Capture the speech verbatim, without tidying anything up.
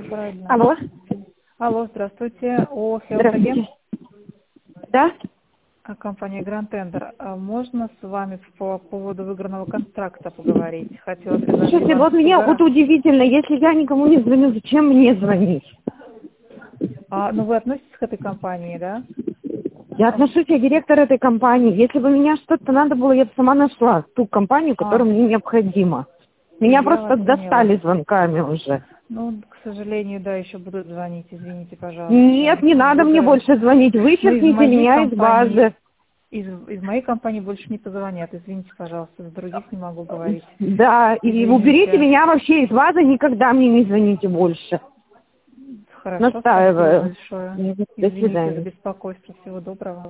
Правильно. Алло. Алло, здравствуйте. О, Здравствуйте. Да? Компания Grand Tender. А можно с вами по поводу выигранного контракта поговорить? Хотела предложить Слушайте, вам вот мне сюда. вот удивительно, если я никому не звоню, зачем мне звонить? А, ну вы относитесь к этой компании, да? Я отношусь, я директор этой компании. Если бы меня что-то надо было, я бы сама нашла ту компанию, А, которая мне необходима. Меня я просто вас поняла. достали звонками уже. Ну, к сожалению, да, еще будут звонить, извините, Нет, пожалуйста. не надо мне Буду... больше звонить. Ну, из Вычеркните моей меня из компании, базы. из, из моей компании больше не позвонят, извините, пожалуйста, с других не могу говорить. Да, и уберите Извините. меня вообще из базы, никогда мне не звоните больше. Хорошо, спасибо Настаиваю. большое. До Извините за свидания. беспокойство, всего доброго.